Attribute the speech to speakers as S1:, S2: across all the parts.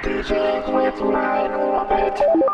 S1: DJing with Ryan Orbit.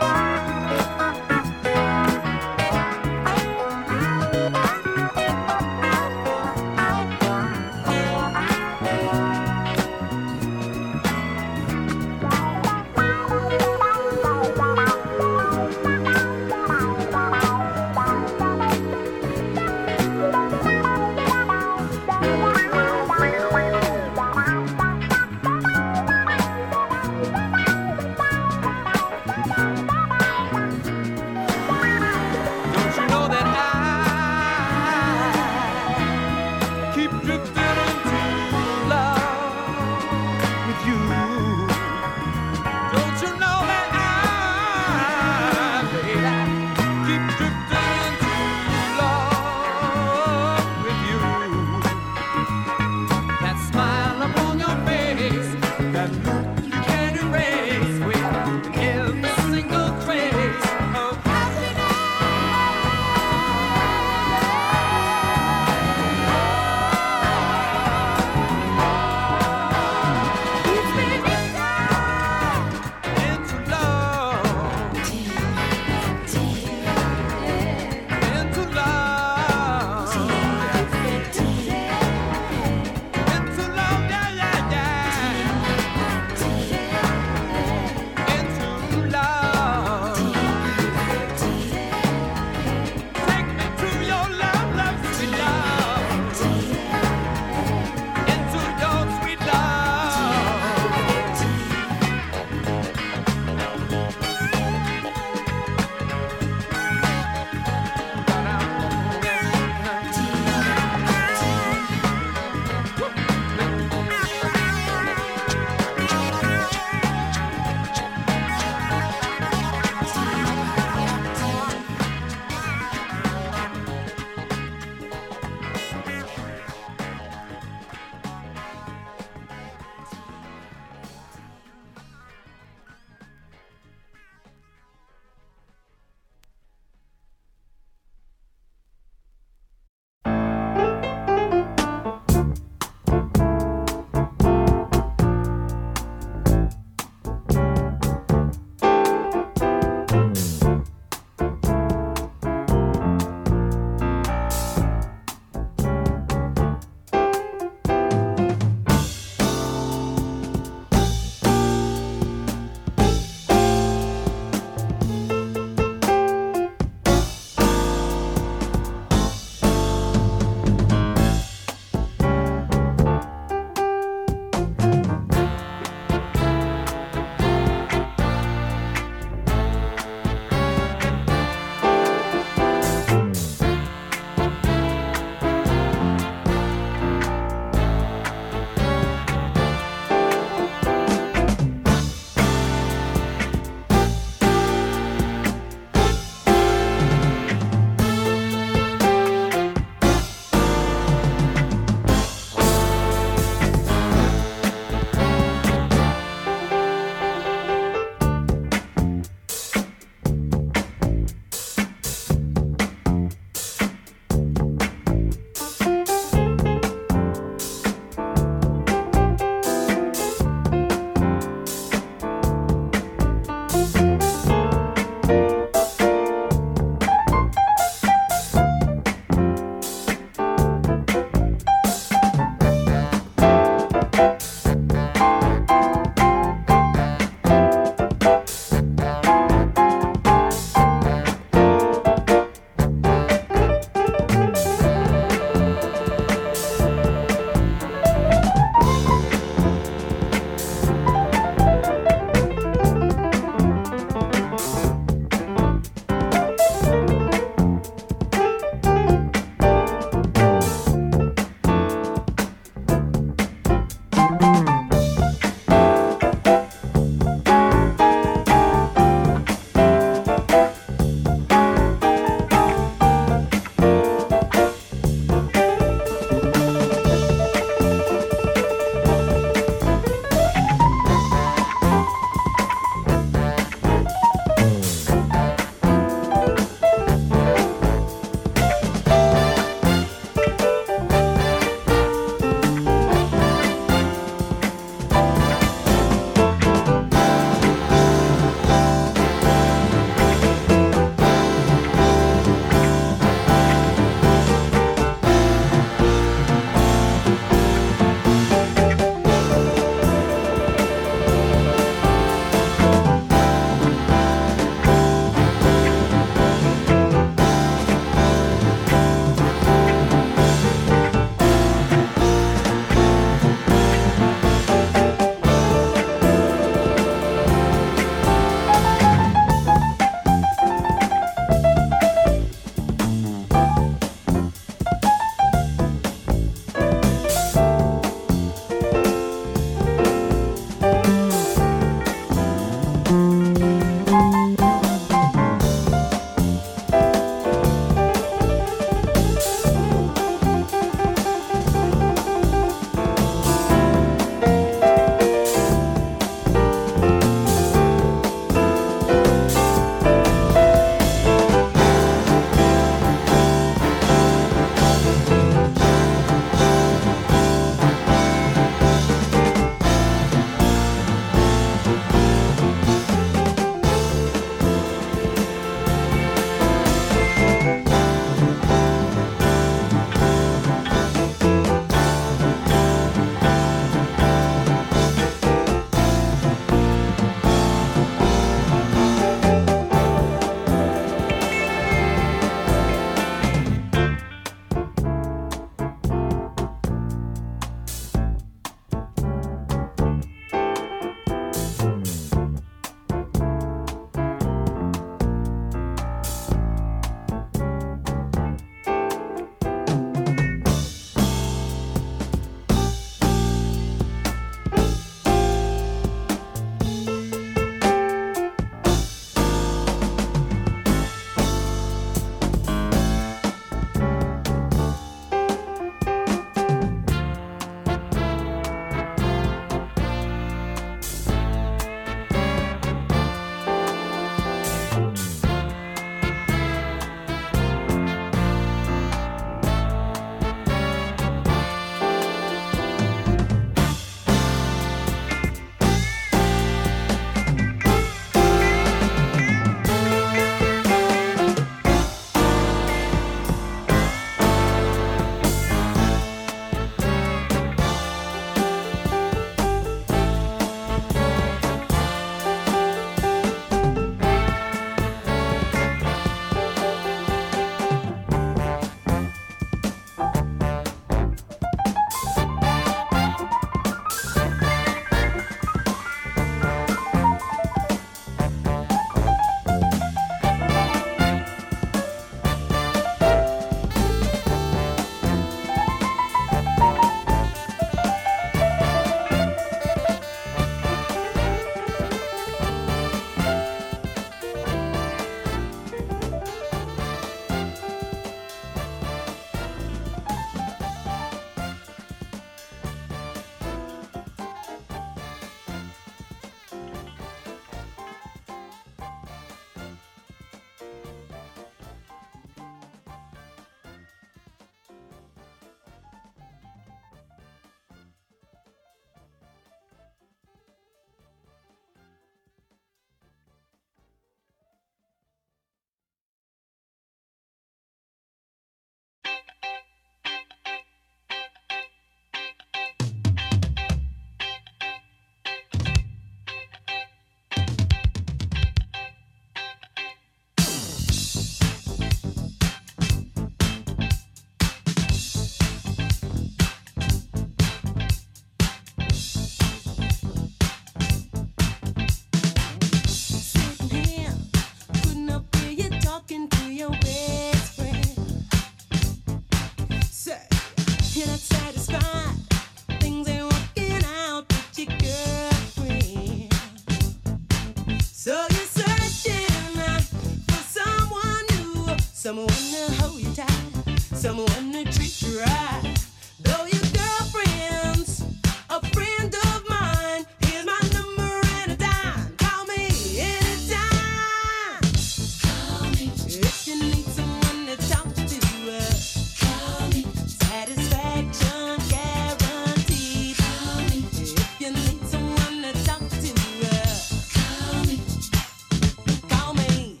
S2: someone to treat you right. Though your girlfriend's a friend of mine, here's my number and a dime. Call me anytime. Call me if you need someone to talk to. Call me. Satisfaction guaranteed. Call me if you need someone to talk to. Call me. Call me.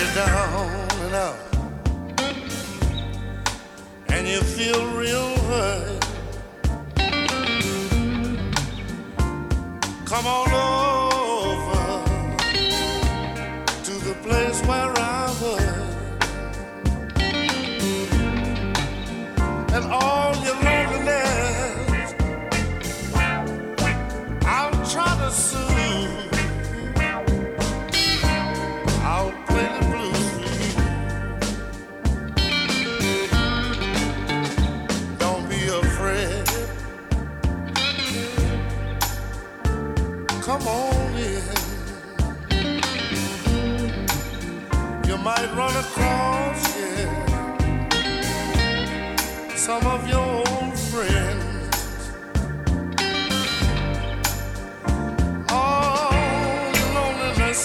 S3: you're down and out, and you feel real hurt, come on over to the place where I work, and all your loneliness I'll try to soothe. I'll play the blues for you. Don't be afraid. Come on in. You might run across, yeah, some of your old friends. Oh, the loneliness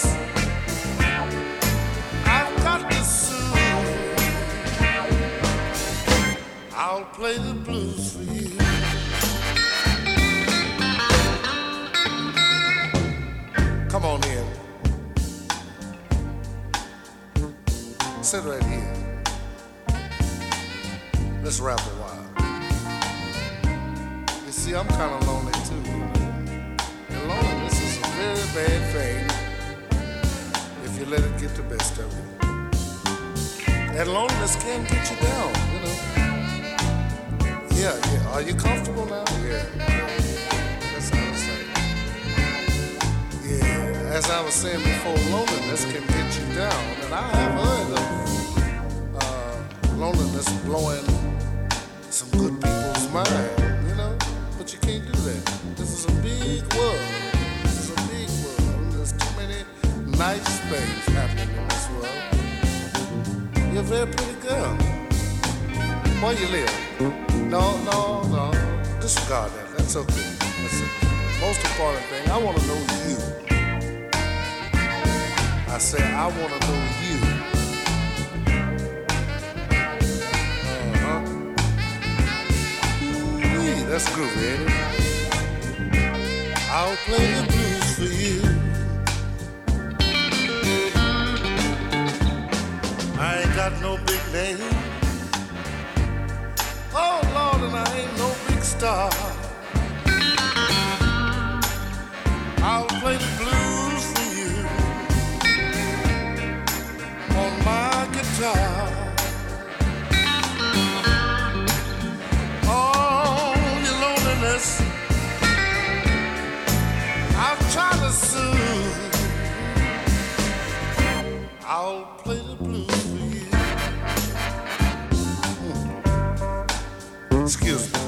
S3: I've got to soothe. I'll play the blues for you. Come on in. Sit right here. Let's rap a while. You see, I'm kind of lonely too. And loneliness is a very bad thing if you let it get the best of you. And loneliness can get you down, you know. Yeah. Are you comfortable now? Yeah. That's how I say. Yeah. As I was saying before, loneliness can get you down. And I have heard of loneliness blowing some good people's mind, you know? But you can't do that. This is a big world. This is a big world. There's too many nice things happening in this world. You're a very pretty girl. Where you live? No. Disregard that. That's okay. That's the most important thing. I want to know you. I say I want to know you. Ooh, that's groovy, ain't it? I'll play the blues for you. I ain't got no big name. Oh, Lord, and I ain't no big star. I'll play the blues for you on my guitar. Oh, your loneliness I've tried to soothe. I'll play the blues for you. Excuse me.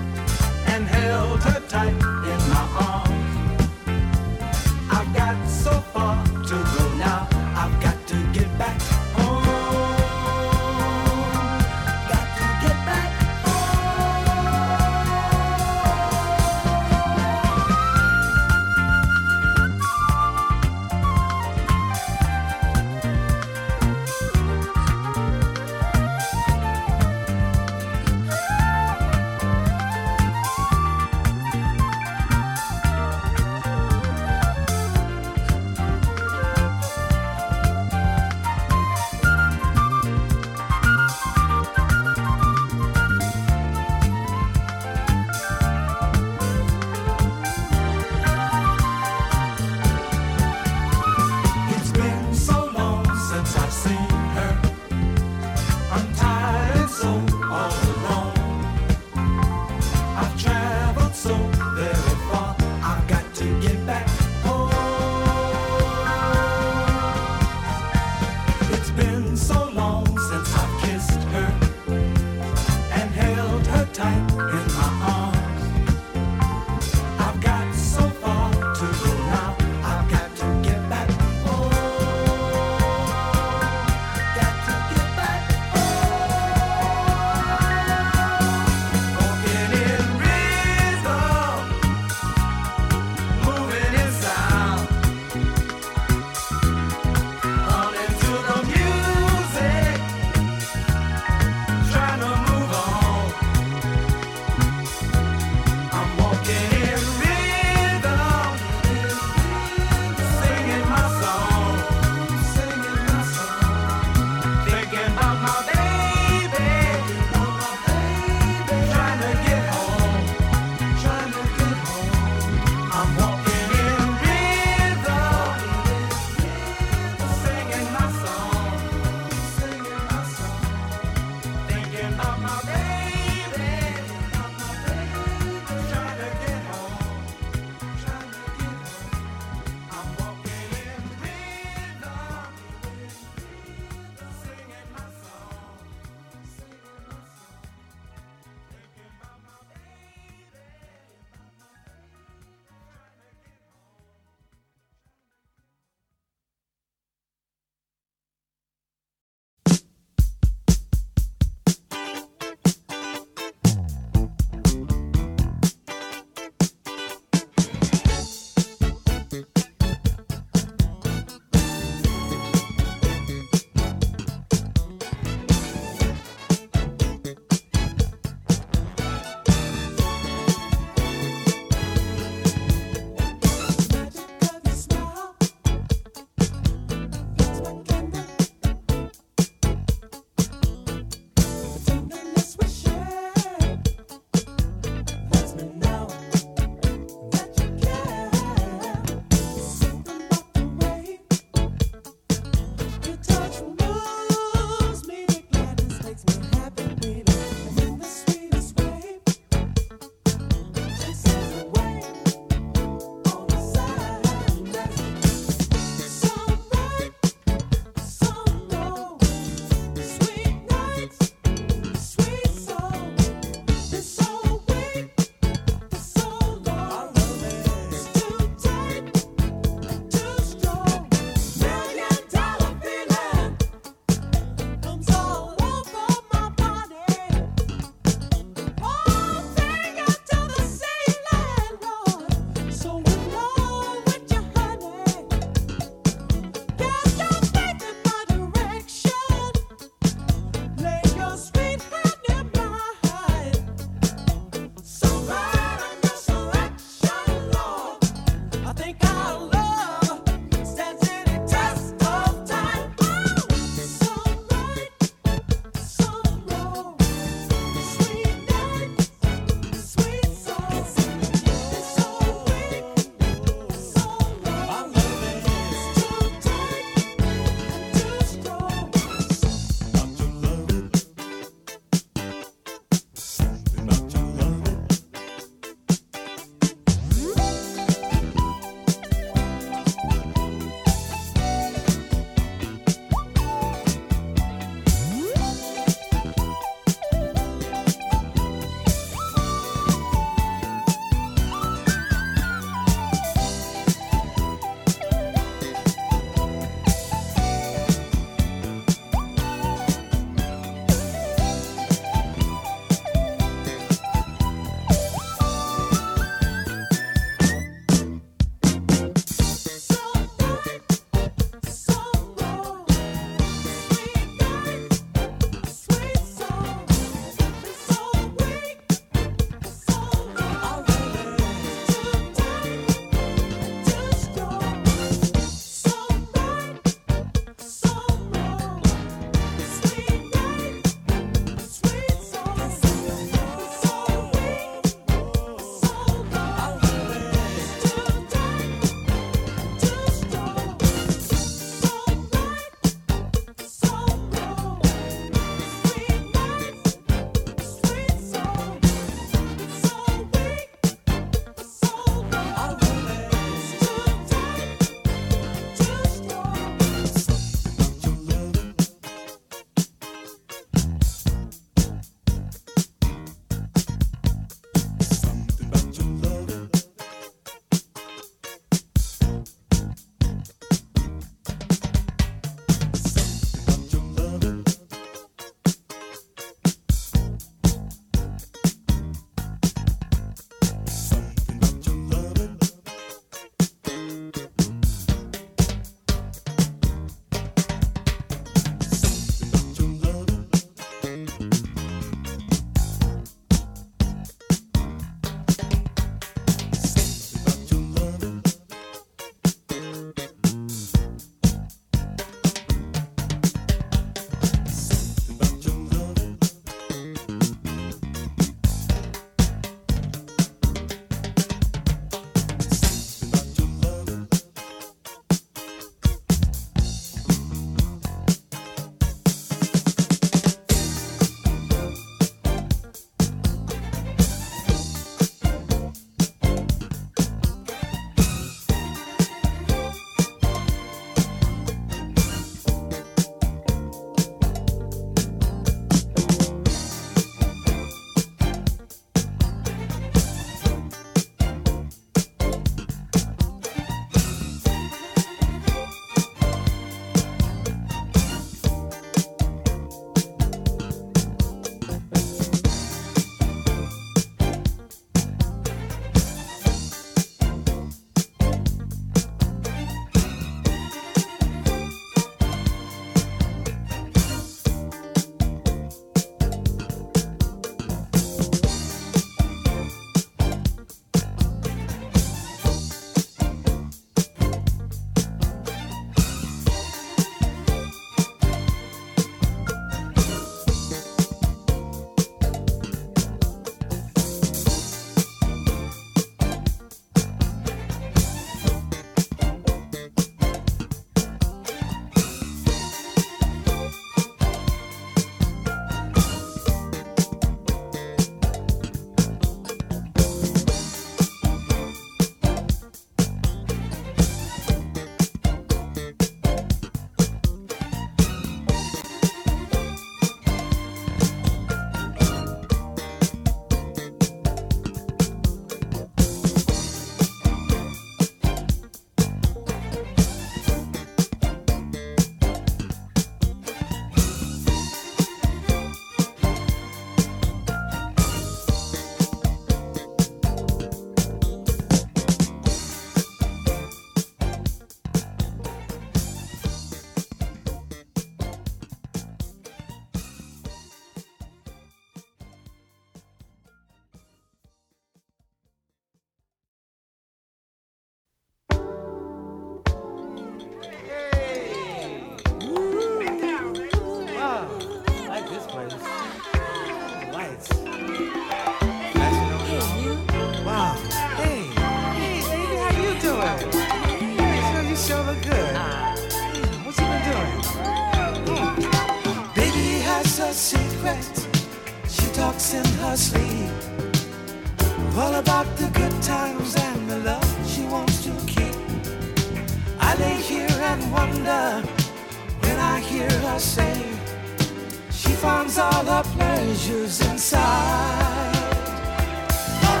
S2: talks in her sleep, all about the good times and the love she wants to keep. I lay here and wonder when I hear her say she finds all her pleasures inside. Love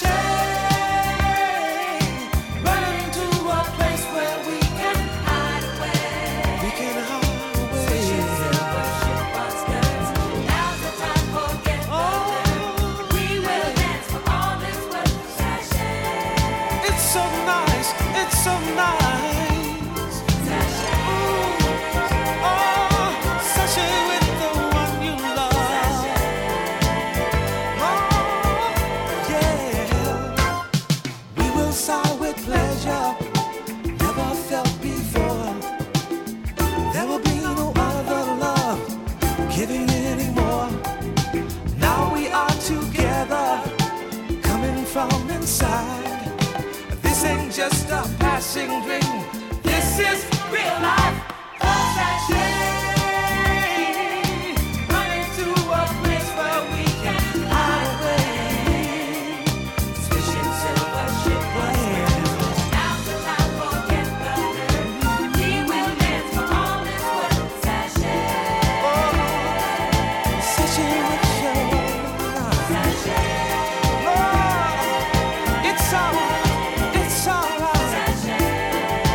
S2: sachet, running to a place where we can hide away. We can hide away. Switching silver ship skirts. Now's the time for get better. We will dance for all this world. Sachet. It's so nice. It's so nice. Sachet. Ooh. Oh, sachet with the one you love. Sachet. Oh, yeah. We will sigh with pleasure, never felt before. There will be no other love giving anymore. Now we are together, coming from inside. This ain't just a passing dream. This is real life. Love sachet, running to a place where we can hide away. Swishing silver ship now's the time for get better. We will dance for all this world. Sachet. Sachet with your love. Sachet. Oh, it's alright. It's alright. Sachet.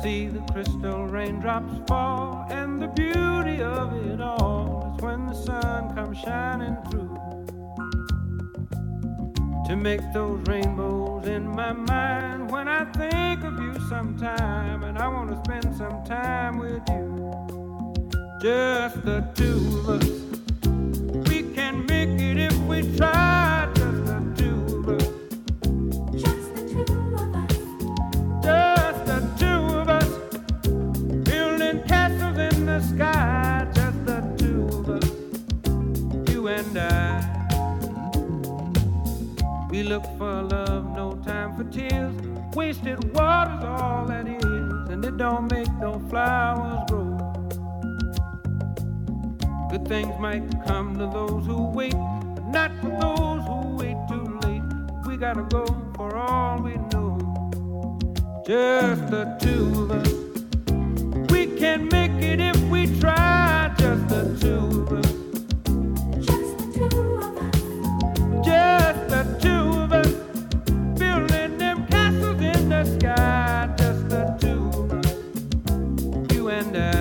S4: see the crystal raindrops fall, and the beauty of it all is when the sun comes shining through to make those rainbows in my mind. When I think of you sometime, and I want to spend some time with you, just the two of us. We can make it if we try, just the two of us.
S2: Just the two of us.
S4: Just the two of us, building castles in the sky. Just the two of us, you and I. We look for love, no time for tears. Wasted water's all that is, and it don't make no flowers grow. Good things might come to those who wait, but not for those who wait too late. We gotta go for all we know. Just the two of us. We can make it if we try. Just the two of us.
S2: Just the two of us.
S4: Just the two of us. Building them castles in the sky. Just the two of us. You and I.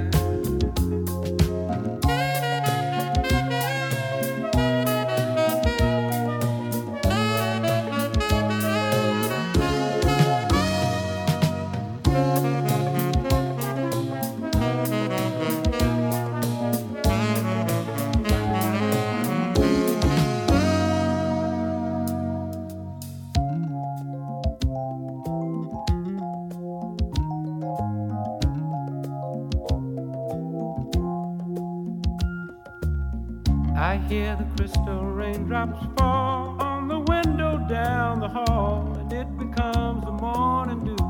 S4: I hear the crystal raindrops fall on the window down the hall, and it becomes the morning dew.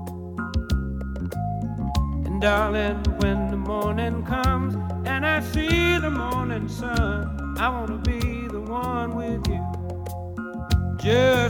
S4: And darling, when the morning comes and I see the morning sun, I wanna be the one with you. Just